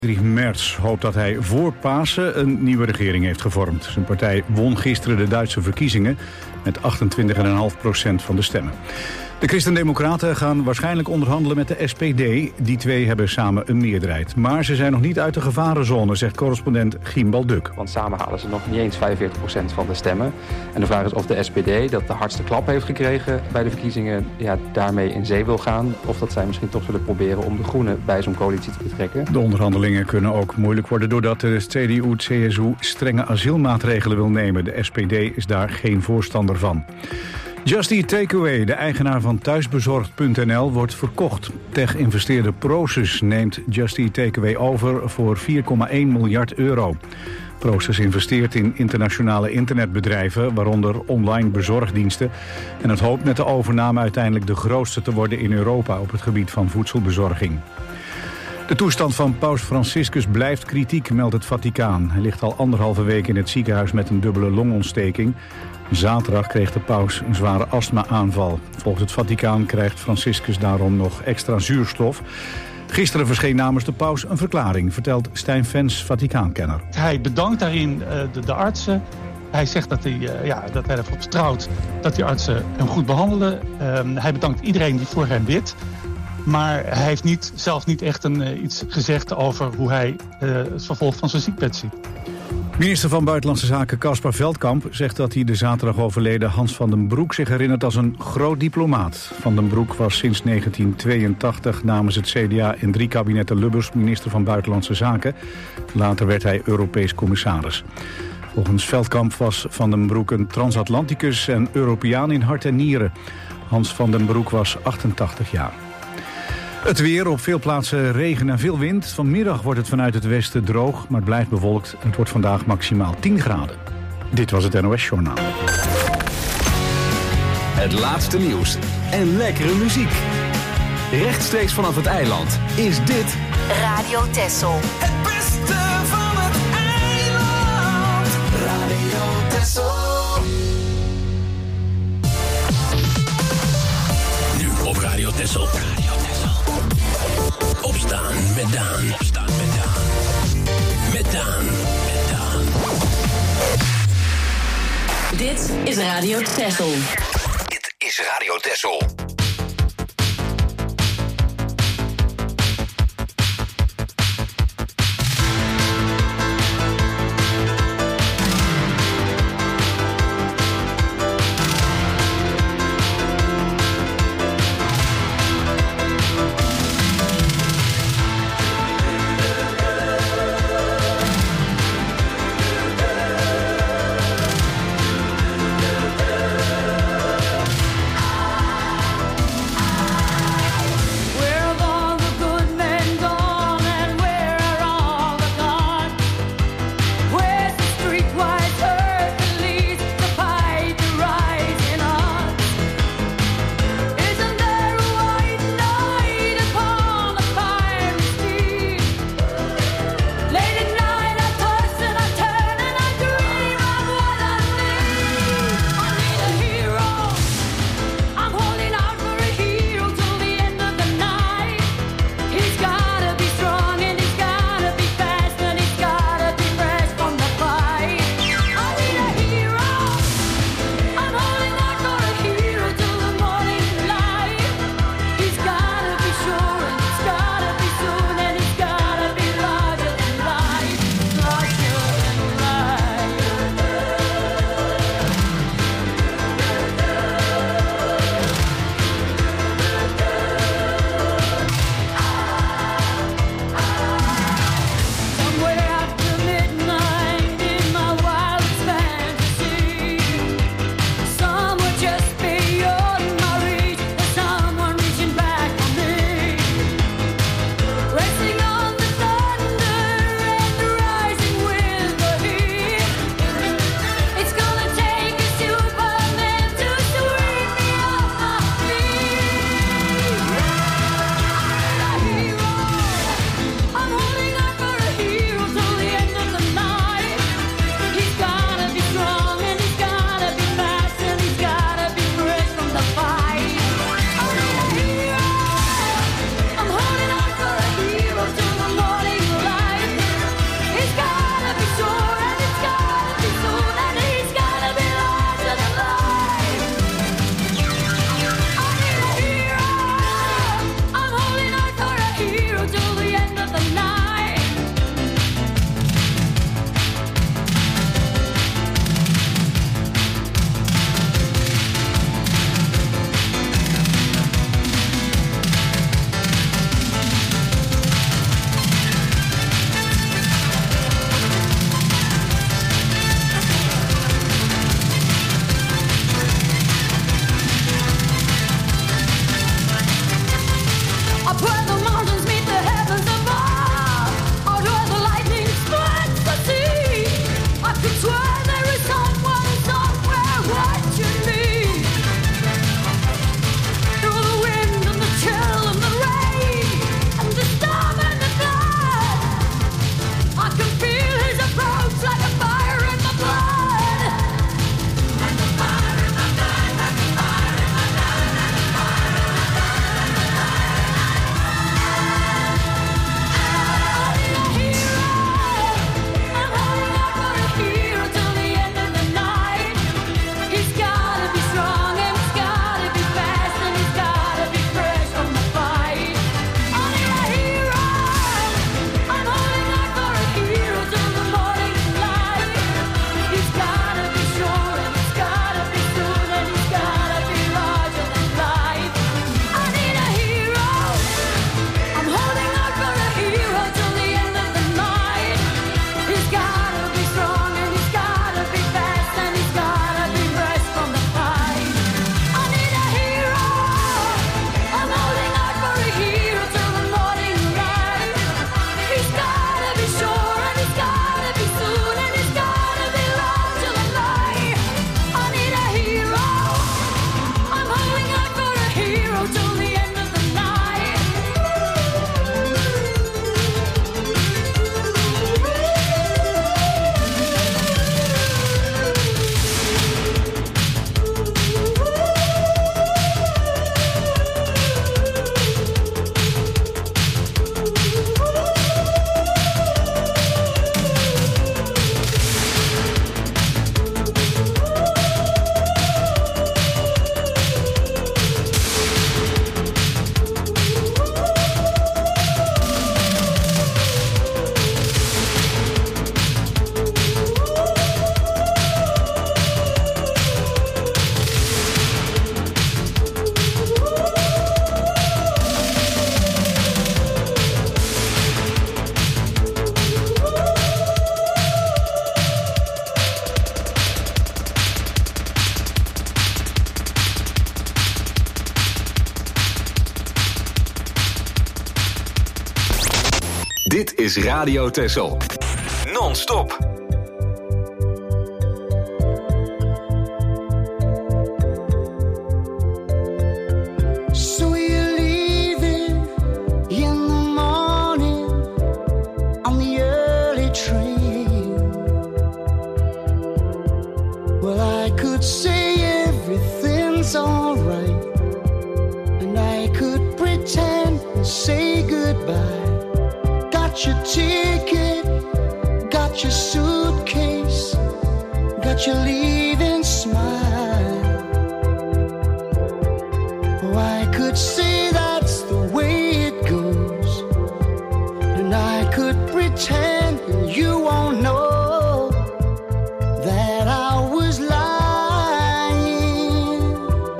Merz hoopt dat hij voor Pasen een nieuwe regering heeft gevormd. Zijn partij won gisteren de Duitse verkiezingen met 28,5% van de stemmen. De Christen-Democraten gaan waarschijnlijk onderhandelen met de SPD. Die twee hebben samen een meerderheid. Maar ze zijn nog niet uit de gevarenzone, zegt correspondent Gimbal Duk. Want samen halen ze nog niet eens 45% van de stemmen. En de vraag is of de SPD, dat de hardste klap heeft gekregen bij de verkiezingen, daarmee in zee wil gaan. Of dat zij misschien toch zullen proberen om de Groenen bij zo'n coalitie te betrekken. De onderhandelingen kunnen ook moeilijk worden doordat de CDU-CSU strenge asielmaatregelen wil nemen. De SPD is daar geen voorstander van. Just Eat Takeaway, de eigenaar van thuisbezorgd.nl, wordt verkocht. Tech-investeerder Prosus neemt Just Eat Takeaway over voor €4,1 miljard. Prosus investeert in internationale internetbedrijven, waaronder online bezorgdiensten. En het hoopt met de overname uiteindelijk de grootste te worden in Europa op het gebied van voedselbezorging. De toestand van paus Franciscus blijft kritiek, meldt het Vaticaan. Hij ligt al 1,5 week in het ziekenhuis met een dubbele longontsteking. Zaterdag kreeg de paus een zware astma-aanval. Volgens het Vaticaan krijgt Franciscus daarom nog extra zuurstof. Gisteren verscheen namens de paus een verklaring, vertelt Stijn Vens, Vaticaankenner. Hij bedankt daarin de artsen. Hij zegt dat hij erop vertrouwt dat die artsen hem goed behandelen. Hij bedankt iedereen die voor hem bidt. Maar hij heeft zelf niet echt iets gezegd over hoe hij het vervolg van zijn ziekbed ziet. Minister van Buitenlandse Zaken Caspar Veldkamp zegt dat hij de zaterdag overleden Hans van den Broek zich herinnert als een groot diplomaat. Van den Broek was sinds 1982 namens het CDA in 3 kabinetten Lubbers minister van Buitenlandse Zaken. Later werd hij Europees commissaris. Volgens Veldkamp was Van den Broek een transatlanticus en Europeaan in hart en nieren. Hans van den Broek was 88 jaar. Het weer, op veel plaatsen regen en veel wind. Vanmiddag wordt het vanuit het westen droog, maar het blijft bewolkt. Het wordt vandaag maximaal 10 graden. Dit was het NOS Journaal. Het laatste nieuws en lekkere muziek. Rechtstreeks vanaf het eiland is dit Radio Texel. Het beste van het eiland. Radio Texel. Nu op Radio Texel. Opstaan met Daan. Opstaan met Daan. Met Daan. Met Daan. Dit is Radio Texel. Dit is Radio Texel. is Radio Texel. Non-stop. Say goodbye. Got your ticket, got your suitcase, got your leaving smile. Oh, I could say that's the way it goes, and I could pretend you won't know that I was lying.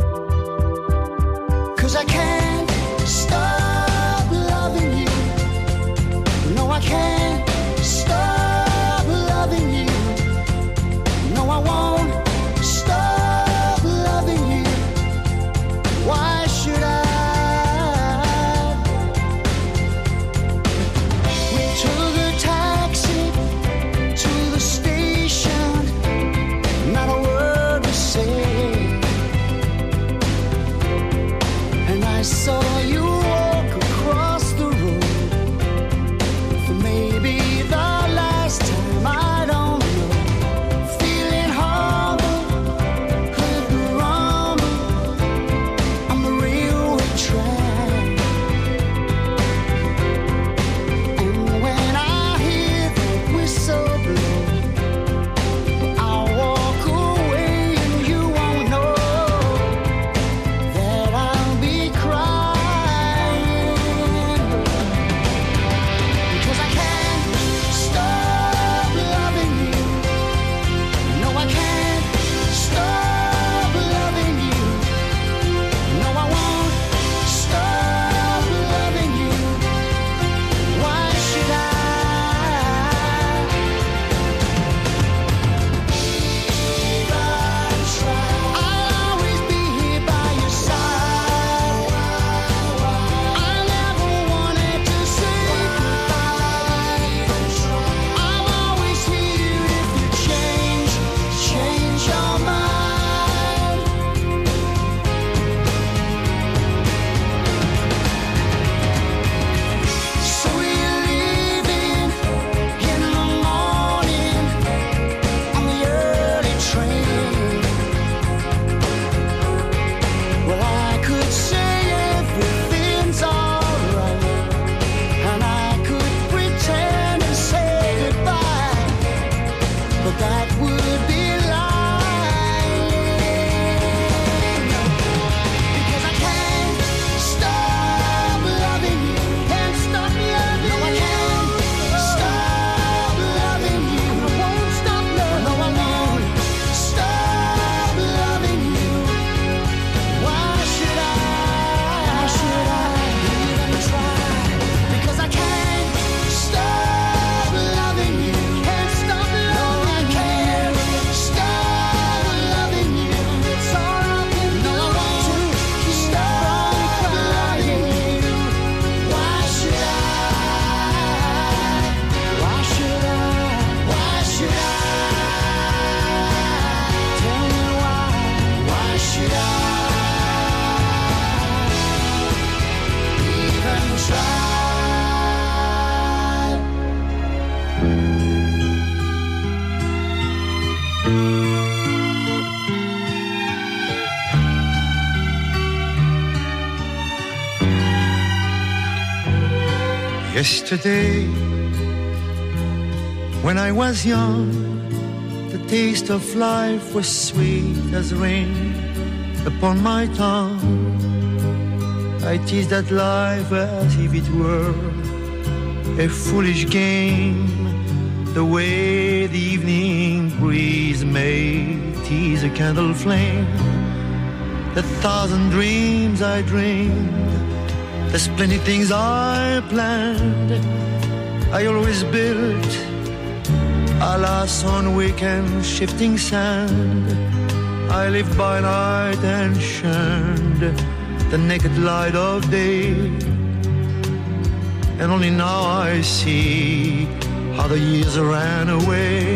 'Cause I can't stop. I can't stop loving you. No, I won't stop loving you. Why should I? We took a taxi to the station. Not a word was said. And I saw you walk across the road. Maybe the last time, I don't know. Feeling humble, heard the rumble on the railway track. And when I hear the whistle blow, I'll walk away and you won't know that I'll be crying. Because I can't stop loving you. No, I can't stop loving you. No, I won't stop loving you. Why should I? I'll always be here by your side. I never wanted to say goodbye. I'm always here if you change your mind. So you're leaving in the morning on the early train. Well, I could say everything's alright, and I could pretend and say goodbye, but that would be lying. Because I can't stop loving you. Can't stop loving you. No, I can't stop loving you. I won't stop loving you. No, I won't stop loving you. Why should I? Why should I even try? Because I can't stop loving you. Can't stop loving you. No, I can't stop loving you. It's all I can do. No, I won't stop loving you. Why should I? Why should I? Why should I? Tell me why. Why should I even try? Yesterday, when I was young, the taste of life was sweet as rain upon my tongue. I teased at life as if it were a foolish game, the way the evening breeze may tease a candle flame. The thousand dreams I dreamed, the splendid things I planned, I always built, alas, on weekend shifting sand. I lived by night and shunned the naked light of day. and only now I see how the years ran away.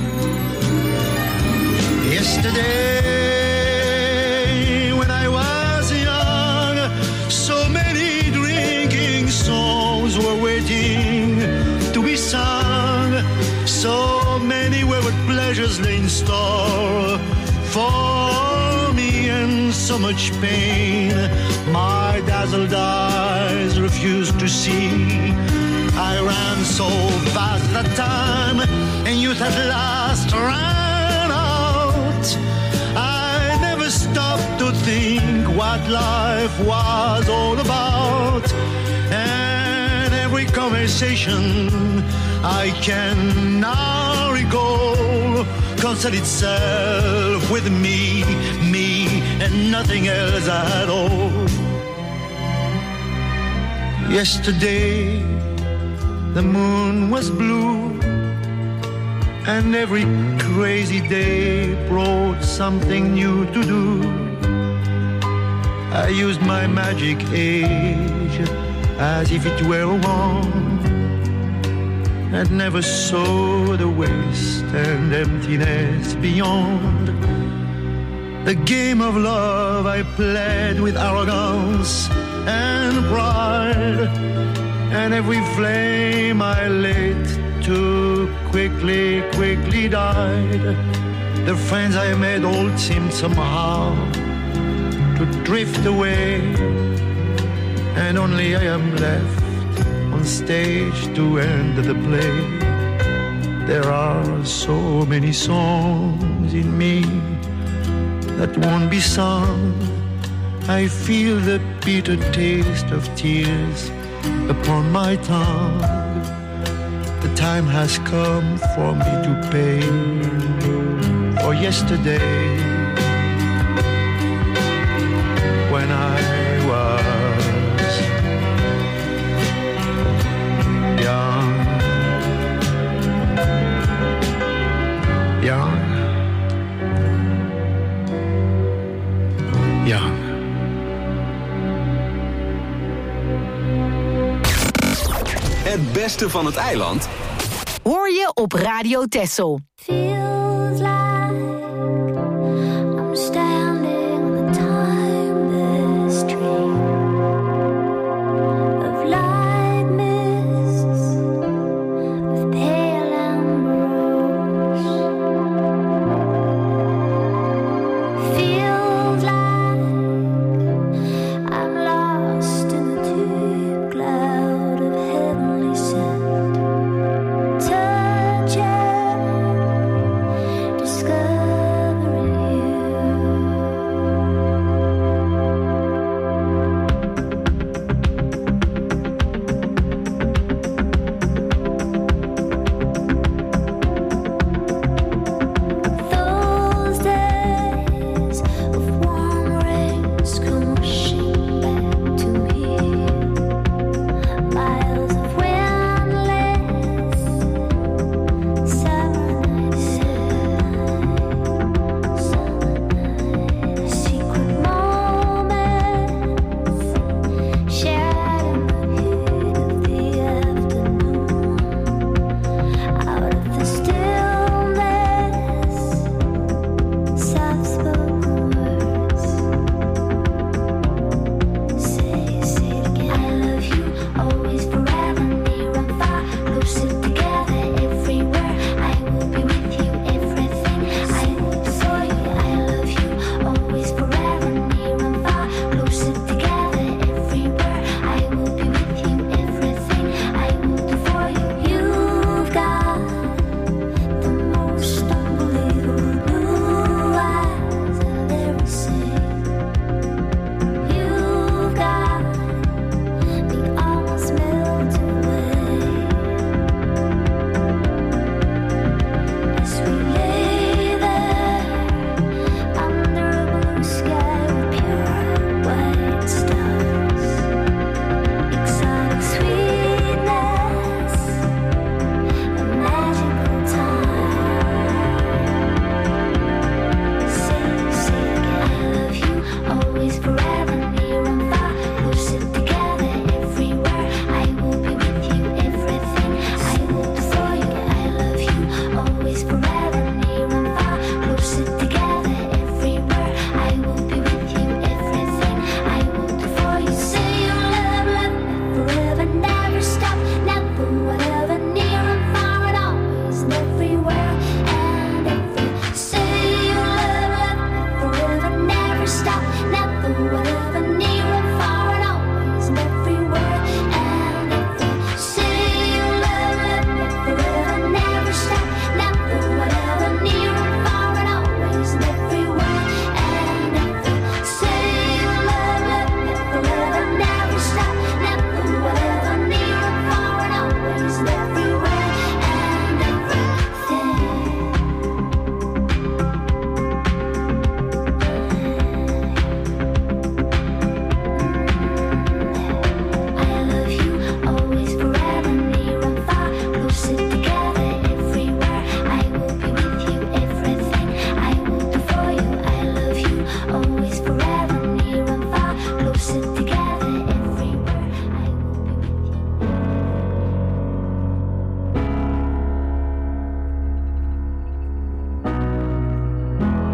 Yesterday, when I was young, so many drinking souls were waiting to be sung. So many wayward pleasures lay in store for me, and so much pain my dazzled eyes refused to see. I ran so fast that time, and youth at last ran out. I never stopped to think what life was all about, and every conversation I can now recall concerned itself with me, and nothing else at all. Yesterday, the moon was blue, and every crazy day brought something new to do. I used my magic age as if it were a wand, and never saw the waste and emptiness beyond. The game of love I played with arrogance and pride, and every flame I lit too quickly died. The friends I made all seemed somehow to drift away, and only I am left on stage to end the play. There are so many songs in me that won't be sung. I feel the bitter taste of tears upon my tongue. The time has come for me to pay for yesterday, when I was young. Het beste van het eiland hoor je op Radio Texel. Feels like I'm standing on the timeless stream of light mists with pale ambrose. Feels like I'm lost in the deep cloud of heavenly scent. Touching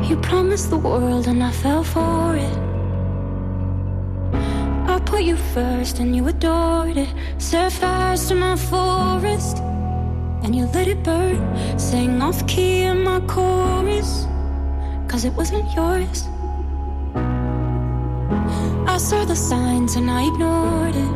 You promised the world and I fell for it. I put you first and you adored it. Set fires to my forest and you let it burn. Sang off key in my chorus, 'cause it wasn't yours. I saw the signs and I ignored it.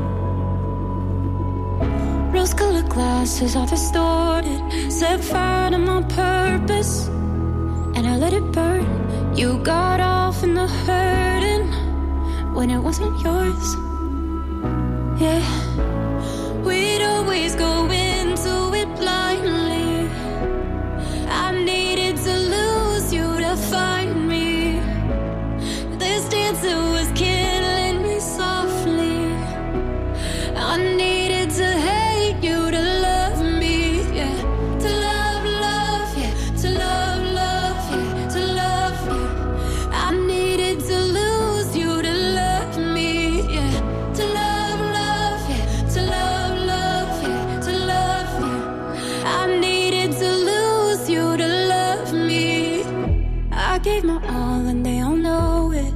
Rose-colored glasses are distorted. Set fire to my purpose and I let it burn. You got off in the hurting when it wasn't yours. Yeah, we'd always go into it blindly. I needed to lose you to find me. This dancer was killing me softly. I needed to hate you to love me, yeah. To love, love, yeah. To love, love, yeah. To love, yeah. I needed to lose you to love me, yeah. To love, love, yeah. To love, love, yeah. To love, yeah. I needed to lose you to love me. I gave my all and they all know it.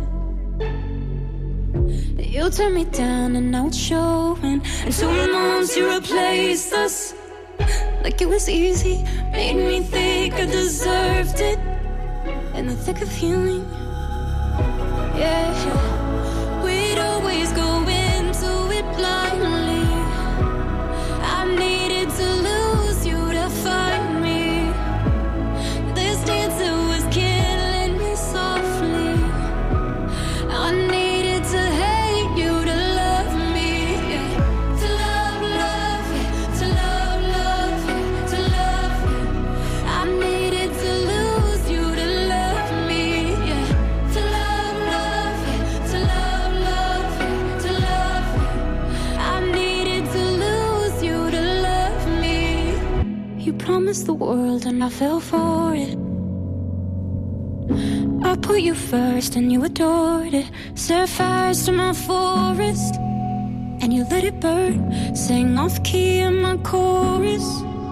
You turned me down and now it's showing. And 2 months you replaced us like it was easy. Made me think I deserved it in the thick of healing. Yeah, we'd always go into it blindly. I needed to lose you to find me. This dancer was killing me softly. I needed to hate you to love me, yeah. To love, love, yeah. To love, love, yeah. To love, yeah. I needed to lose you to love me, yeah. To love, love, yeah. To love, love, yeah. To love, yeah. I needed to lose you to love me. You promised the world and I fell for it. I put you first and you adored it. Set fires to my forest and you let it burn. Sang off key in my chorus.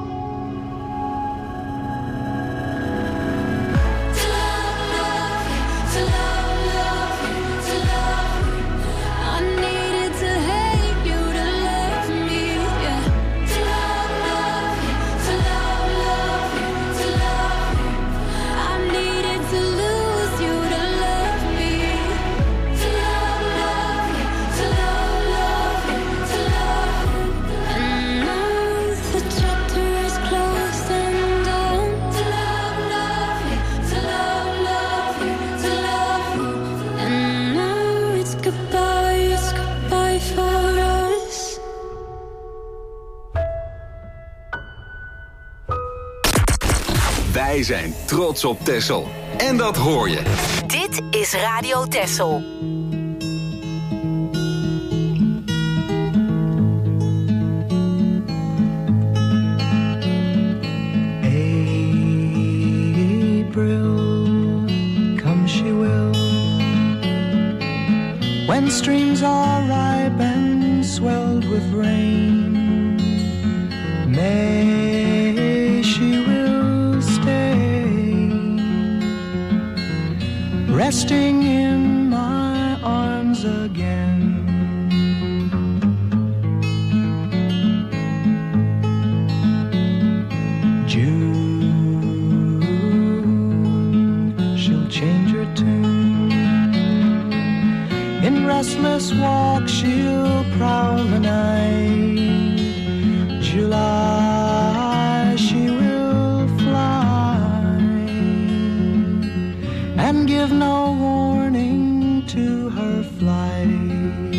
To love, love, yeah. To love, love, yeah. To love, yeah. I needed to hate you to love me, yeah. To love, love, yeah. To love, love, yeah. To love, yeah. I needed to lose you to love me. To love, love, yeah. To love, love, yeah. To love, yeah. And now the chapter is closed and done. To love, love, yeah. To love, love, yeah. To love, yeah. And now it's goodbye for us. Wij zijn trots op Texel. En dat hoor je. Dit is Radio Texel. April, come she will, when streams are ripe and swelled with rain. May she will stay, resting in my arms again. Change her tune. In restless walk she'll prowl the night. July she will fly and give no warning to her flight.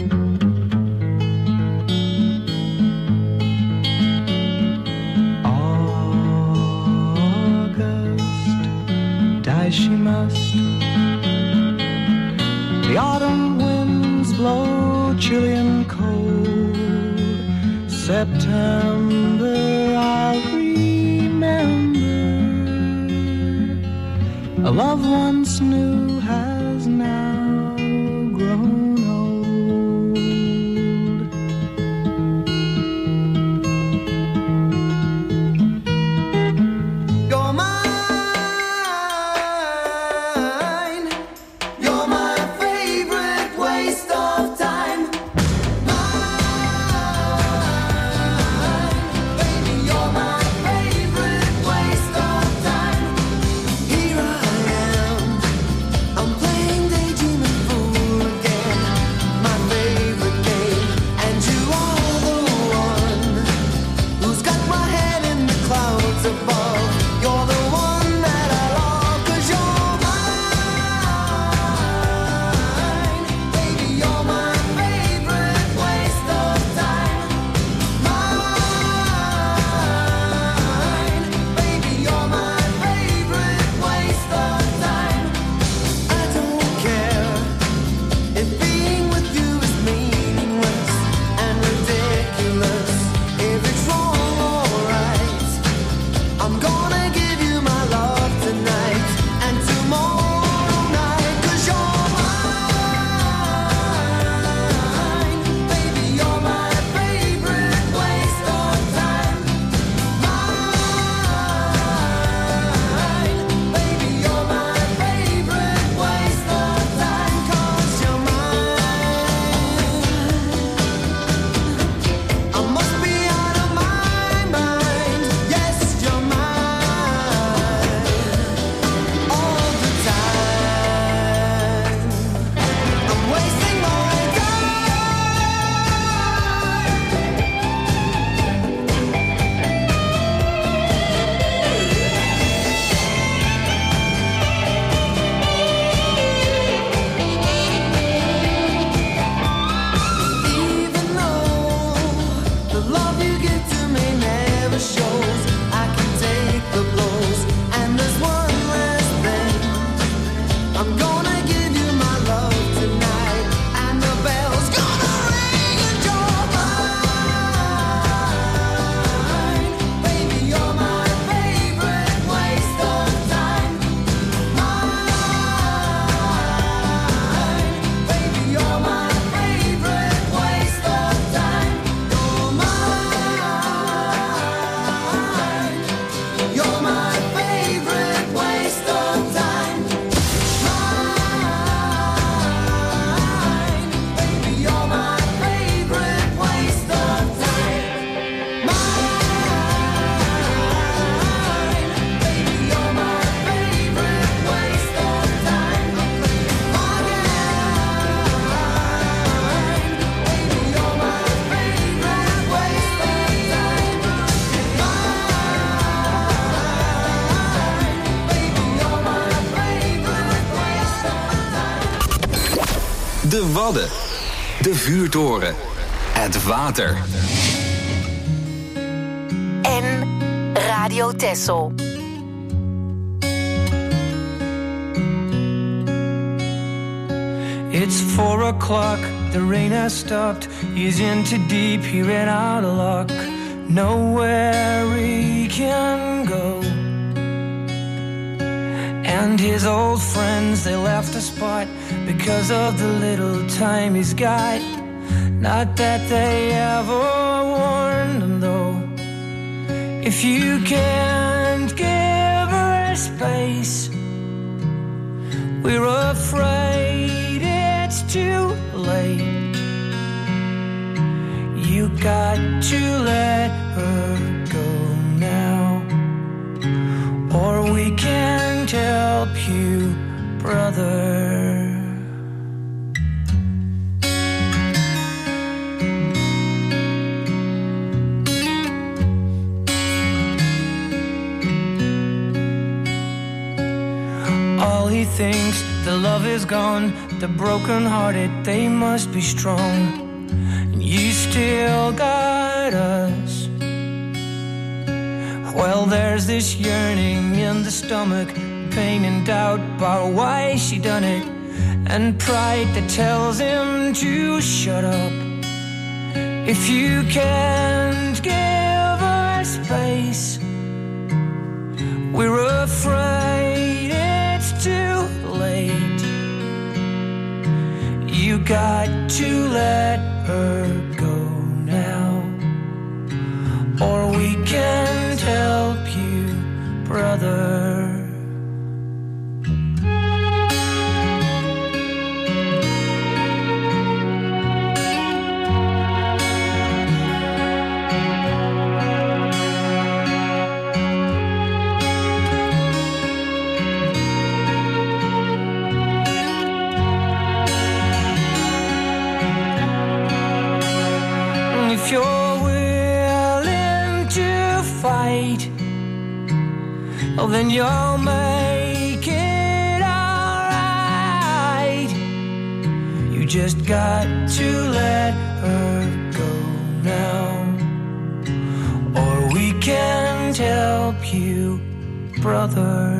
August, die she must. The autumn winds blow chilly and cold. September I'll remember. A love once new has now grown old. You're mine. heights above. You're the one that I love, 'cause you're mine. Baby, you're my favorite waste of time. Mine. Baby, you're my favorite waste of time. I don't care if being with you is meaningless and ridiculous. If it's wrong or right, I'm gonna give you my love tonight and tomorrow night. 'Cause you're mine. Baby, you're my favorite waste of time. Mine. Baby, you're my favorite waste of time. 'Cause you're mine. I must be out of my mind. Yes, you're mine. All the time. I'm wasting my Even though the love you give to me never shows, I can take the blows. And there's one last thing, I'm gonna give you my love tonight, and the bell's gonna ring and you're mine. Baby, you're my favorite waste of time. Mine. Baby, you're my favorite waste of time. You're mine. You're my favorite waste of time. Mine. Baby, you're my favorite waste of time. Mine. Baby, you're my favorite waste of time. Baby, you're my favorite waste of time. Baby, you're my favorite waste of time. De Wadden. De vuurtoren. Het water. En Radio Texel. It's 4 o'clock, the rain has stopped. He's in too deep, he ran out of luck. Nowhere he can go. And his old friends, they left the spot because of the little time he's got. Not that they ever warned him though. If you can't give her space, we're afraid it's too late. You got to let her go now, or we can't help you, brother. All he thinks, the love is gone. The broken-hearted, they must be strong. And you still got us. Well, there's this yearning in the stomach, pain and doubt about why she done it, and pride that tells him to shut up. If you can't give her space, we're afraid it's too late. You got to let her go now, or we can't help you, brother. oh, then you'll make it alright. You just got to let her go now, or we can't help you, brother.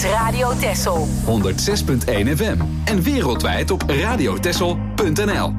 is Radio Texel. 106.1 FM en wereldwijd op radiotexel.nl.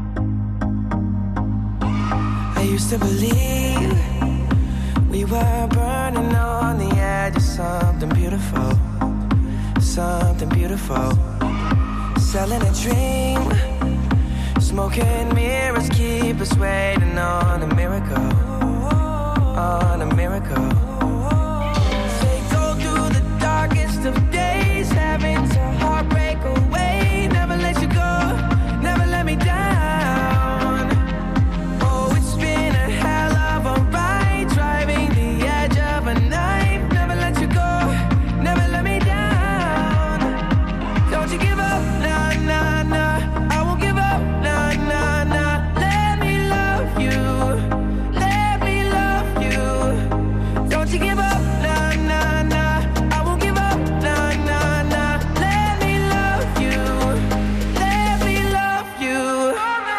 I used to believe we were burning on the edge of something beautiful, something beautiful. Selling a dream, smoking mirrors keep us waiting on a miracle, on a miracle. They go through the darkest of days, having to heartbreak away. Never let you go, never let me down. Oh, it's been a hell of a ride, driving the edge of a knife. Never let you go, never let me down. Don't you give up, nah, nah, nah. I won't give up, nah, nah, nah. Let me love you, let me love you. Don't you give up, nah, nah, nah. I won't give up, nah, nah, nah. Let me love you, let me love you.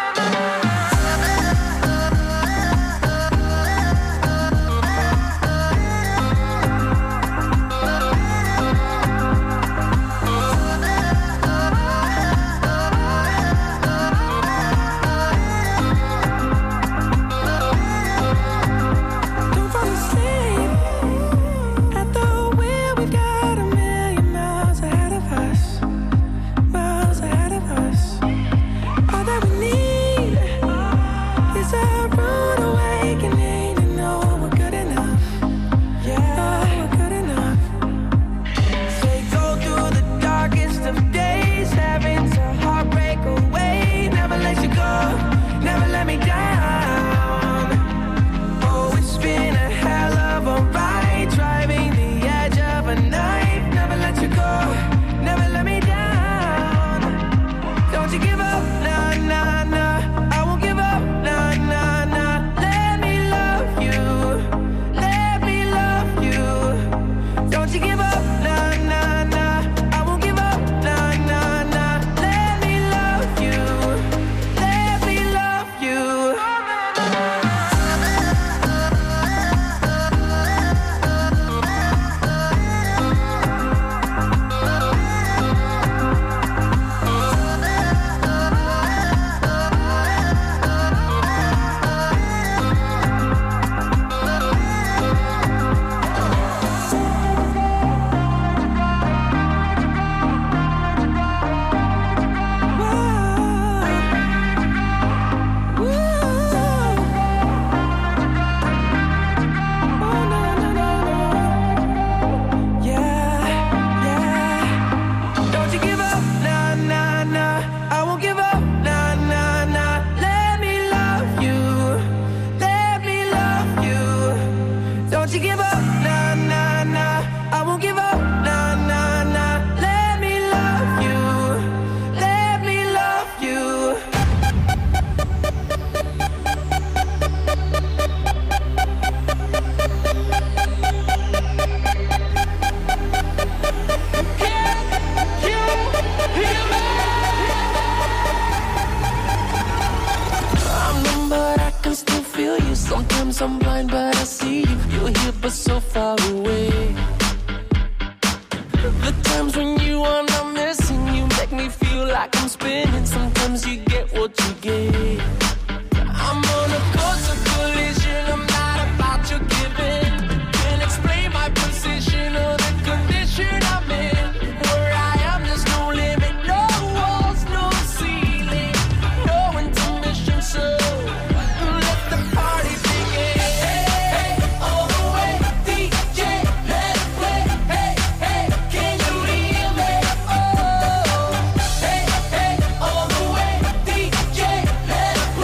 Don't fall asleep at the wheel. We've got a million miles ahead of us, miles ahead of us. All that we need is a rude awakening to know we're good enough. Yeah, we're good enough. They go through the darkest of days, having to heartbreak away. Never let you go, never let me down. Oh, it's been a hell of a ride, driving the edge of a knife. Never let you go, never let me down. Don't you give up, nah, nah, nah. I won't give up, nah, nah, nah. Let me love you, let me love you. Don't you give up, nah, nah, nah. I won't give up, nah, nah, nah. Let me love you, let me love you. Don't you give up, nah, nah, nah. I won't give up, nah, nah, nah. Let me love you, let me love you. Don't you give up, nah, nah, nah. I won't give up, nah, nah, nah. Let me love you, let me love you. I'm numb, but I can still feel you. Sometimes I'm blind, but I see you. You're here, but so far away. The times when you are not missing, you make me feel like I'm spinning. Sometimes you get what you get. I'm on a course of collision. I'm not about your giving. Can't explain my position or the condition I'm in. Where I am, there's no limit, no walls, no ceiling, no intermission. So let the party begin. Hey, hey, all the way, DJ, let it play. Hey, hey, can you hear me? Oh, hey, hey, all the way, DJ, let it play.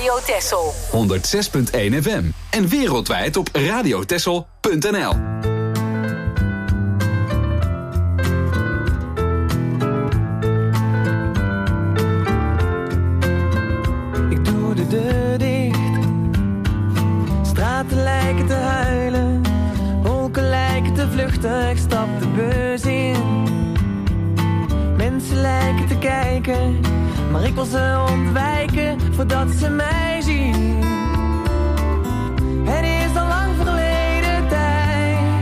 Radio Texel. 106.1 FM. En wereldwijd op radiotexel.nl. Ik doe de deur dicht. Straten lijken te huilen. Wolken lijken te vluchten. Ik stap de bus in. Mensen lijken te kijken, maar ik wil ze ontwijken voordat ze mij zien. Het is al lang verleden tijd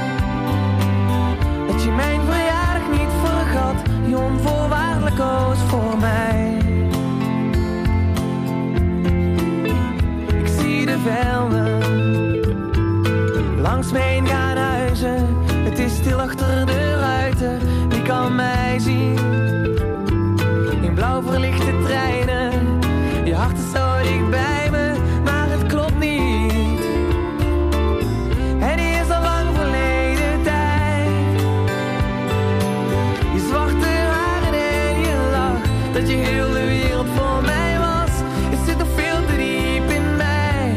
dat je mijn verjaardag niet vergat, je onvoorwaardelijk koos voor mij. Ik zie de velden langs me heen gaan huizen. Het is stil achter de ruiten, wie kan mij zien? In blauw verlichte treinen, je hart is zo dicht bij me, maar het klopt niet. Het is al lang verleden tijd. Je zwarte haren en je lach, dat je heel de wereld voor mij was. Het zit nog veel te diep in mij,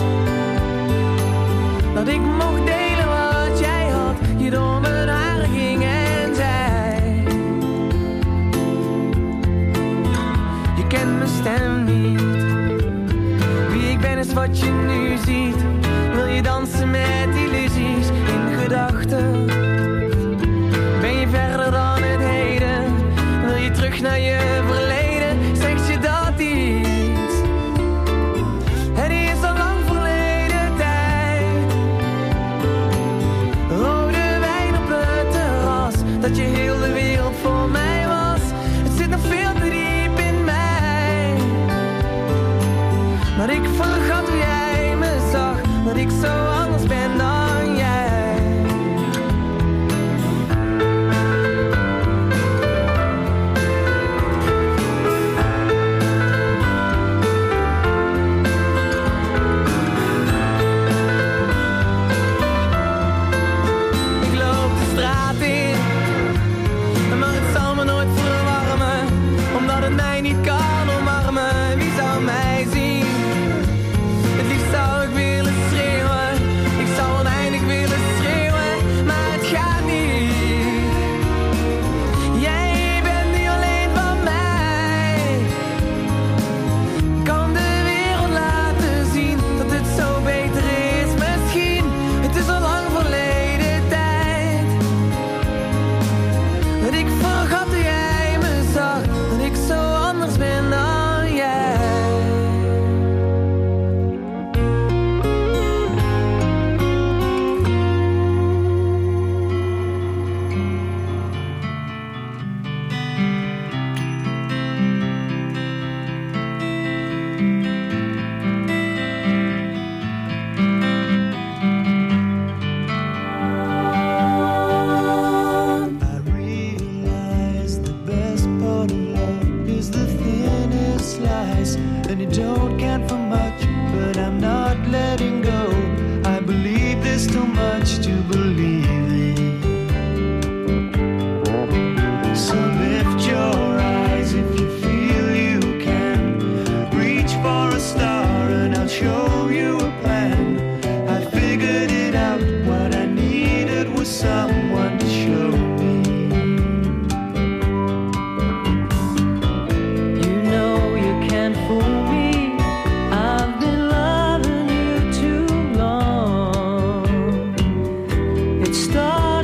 dat ik mocht delen wat jij had, je door mijn haren ging en zei. Je kent mijn stem niet, wie ik ben is wat je nu ziet. Wil je dansen met illusies in gedachten? Ben je verder dan het heden? Wil je terug naar je verleden? Zeg je dat iets? Het is al lang verleden tijd. Rode wijn op het terras, dat je heel de wereld voor mij was. Het zit nog veel te diep in mij, maar ik vergat hoe jij me zag, dat ik zo anders ben dan jij. Ik loop de straat in, maar het zal me nooit verwarmen, omdat het mij niet kan omarmen. Wie zou mij zien? Het liefst zou ik willen schreeuwen, ik zou oneindig willen schreeuwen, maar het gaat niet. Jij bent niet alleen van mij. Kan de wereld laten zien dat het zo beter is misschien. Het is al lang verleden tijd dat ik vergat hoe jij me zag, dat ik zo anders ben dan jij. I realize the best part of love is the thinnest slice, and you don't count for much, but I'm not letting go. I believe there's too much to believe in. So lift your eyes if you feel you can. Reach for a star and I'll show you a plan. I figured it out, what I needed was someone to show me. You know you can't fool me, I've been loving you too long. It started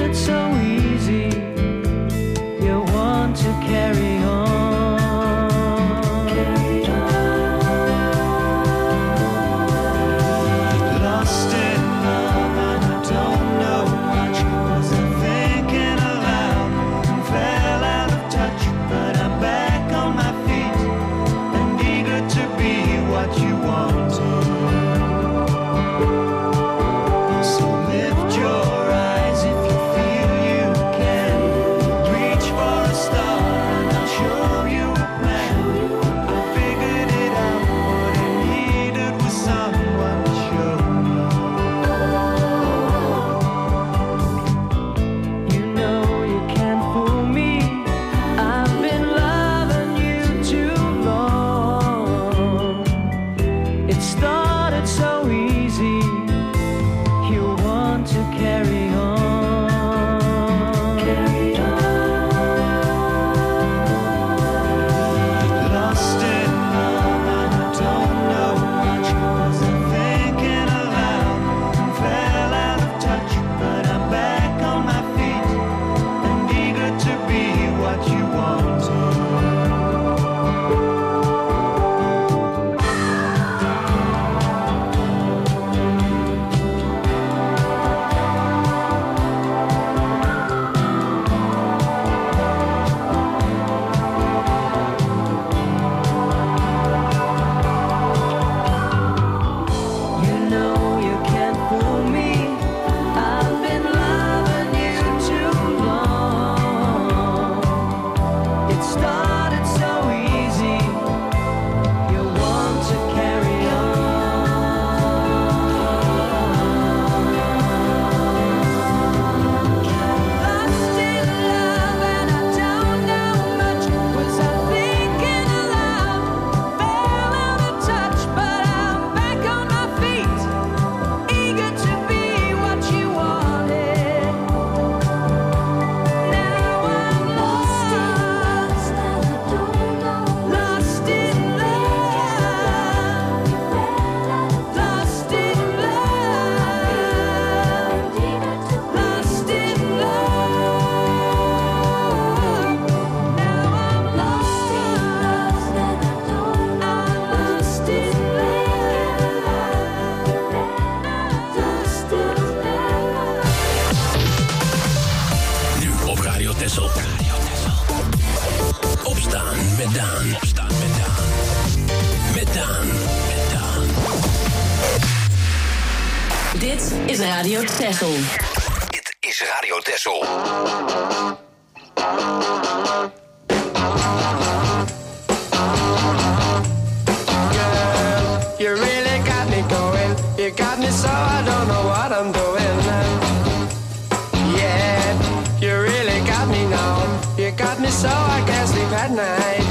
Dit is Radio Texel. Dit is Radio Texel. You really got me going. You got me so I don't know what I'm doing. Yeah, you really got me now. You got me so I can't sleep at night.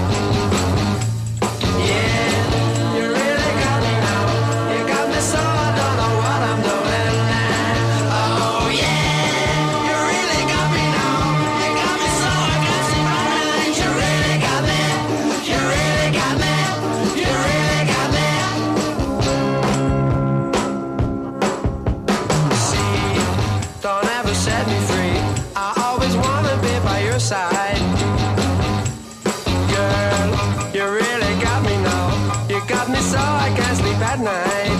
Yeah, you really got me now. You got me so I don't know what I'm doing. Oh yeah, you really got me now. You got me so I can't sleep at night. You really got me. You really got me. You really got me. Don't ever set me free. I always wanna be by your side. Girl, you really got me now. You got me so I can't sleep at night.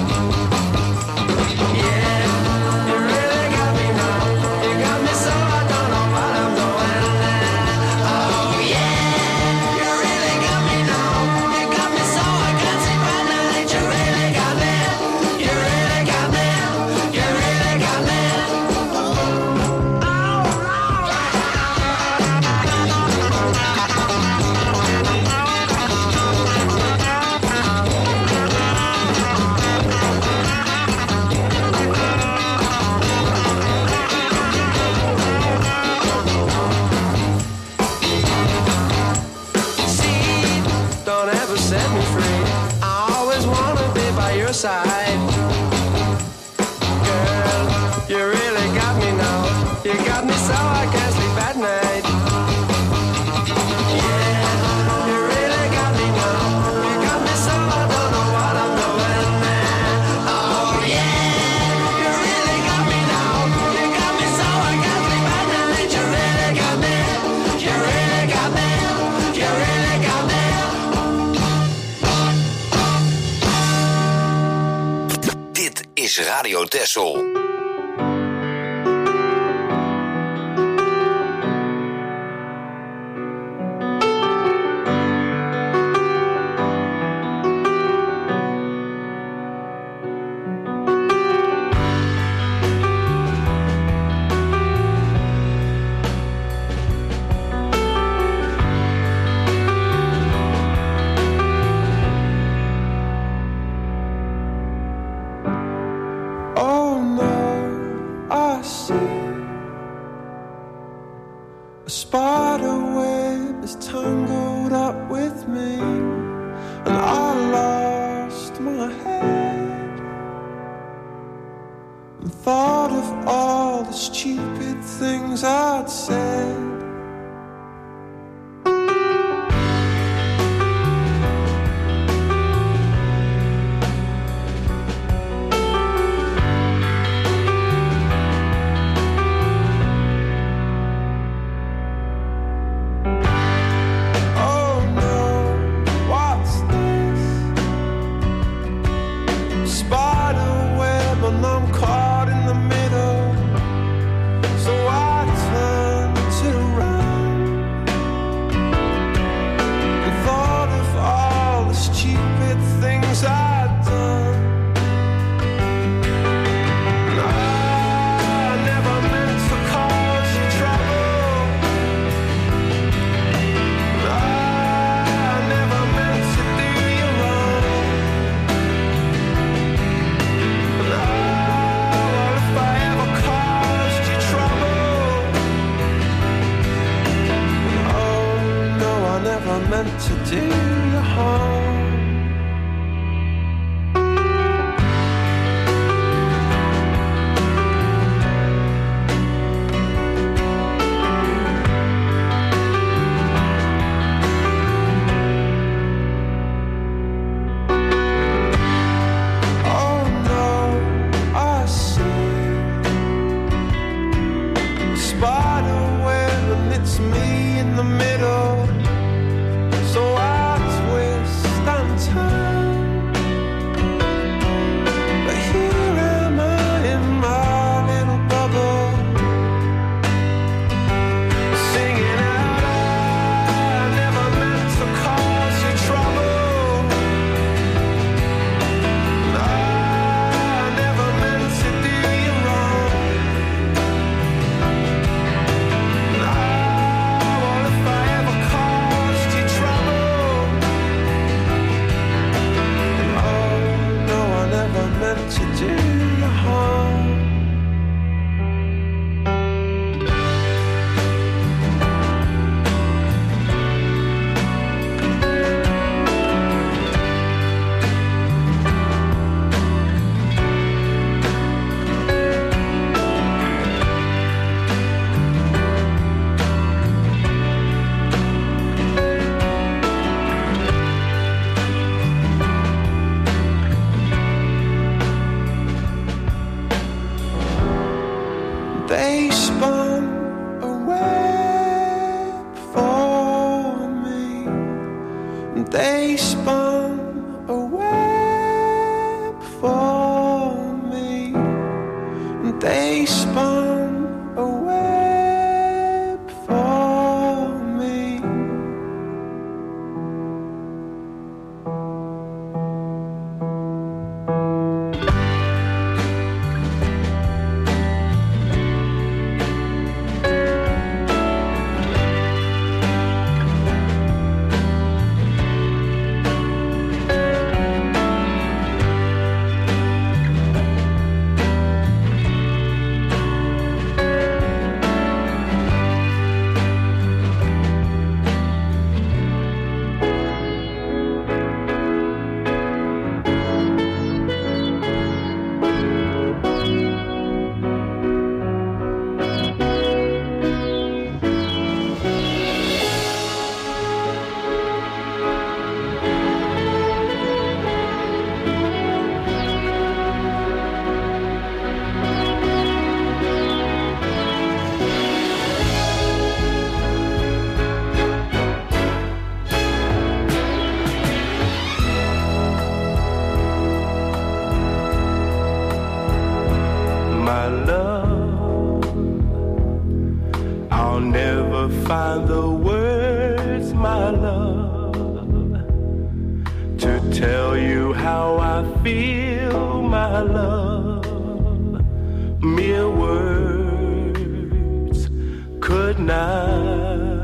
Yeah, you really got me now. You got me so I don't know what I'm doing. Oh yeah, you really got me now. You got me so I can't sleep at night. You really got me. You really got me. You really got me. Don't ever set me free. I always wanna be by your side. Girl, you really got me now. You got me so I can't sleep at night. Yeah, you really got me now. You got me so I don't know what I'm doing. Oh yeah, you really got me now. You got me so I can't sleep at night. You really got me. You really got me. You really got me. Dit is Radio Texel. Oh no, I see a spider web is tangled up with me, and I lost my head and thought of all the stupid things I'd said. Oh no, what's this? Spider web and I'm caught in the middle. So I turned it around and thought of all the stupid things I'd done. And I never meant to cause you trouble. I never meant to do you wrong. But what if I ever caused you trouble? Oh no, I never meant to do you harm. Oh no, I see a spider web and it's me in the middle. So I twist and turn, but here am I in my little bubble, singing out, I never meant to cause you trouble. I never meant to do They spun a web for me. They spun a web for me. They spun a web for me. Find the words, my love, to tell you how I feel, my love. Mere words could not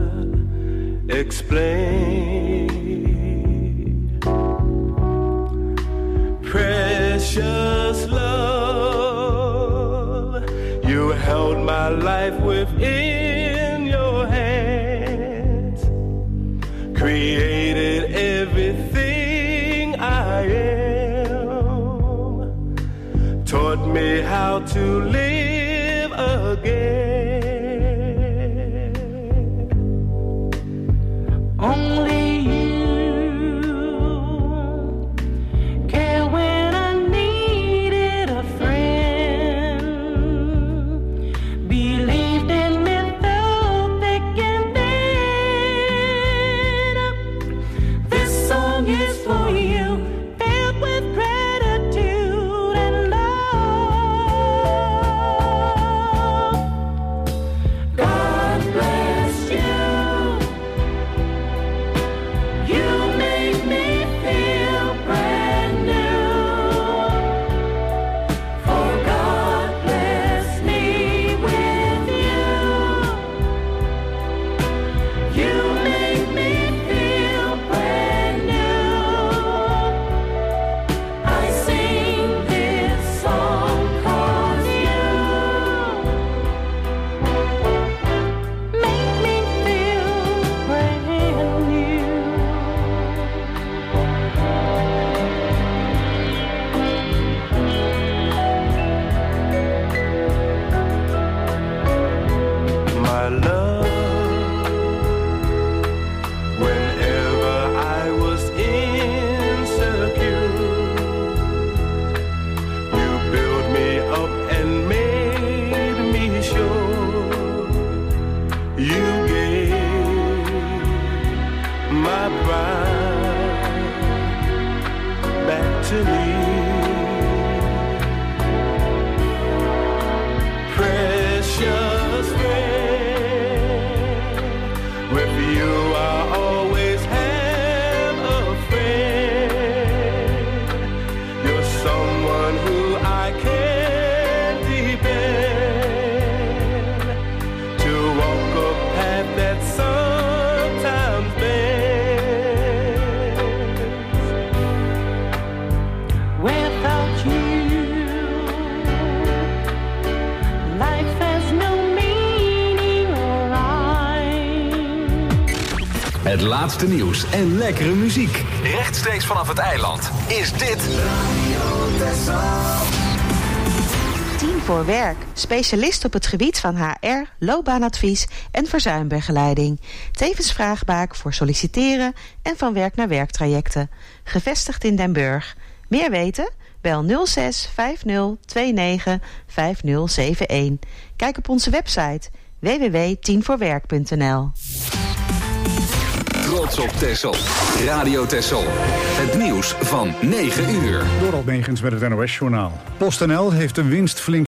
explain. Precious love, you held my life within your hands, created everything I am, taught me how to live again. Only you care when I needed a friend, believed in me through thick and thin. This song is for you, filled with gratitude and love. God bless you. You make me feel brand new. For God bless me with you. You make me feel brand new. I sing this song 'cause you make me feel brand new. My love, whenever I was insecure, you built me up and made me sure. You gave my pride back to me. Precious friend, with you I always have a friend. You're someone who I can depend, to walk a path that sometimes bends. Without you, life has no meaning or rhyme. Het laatste nieuws en lekkere muziek. Rechtstreeks vanaf het eiland is dit... Team voor Werk. Specialist op het gebied van HR, loopbaanadvies en verzuimbegeleiding. Tevens vraagbaak voor solliciteren en van werk naar werktrajecten. Gevestigd in Den Burg. Meer weten? Bel 06 50 29 5071. Kijk op onze website www.10voorwerk.nl. Trots op Texel. Radio Texel. Het nieuws van 9 uur. Dorald Megens met het NOS-journaal. PostNL heeft de winst flink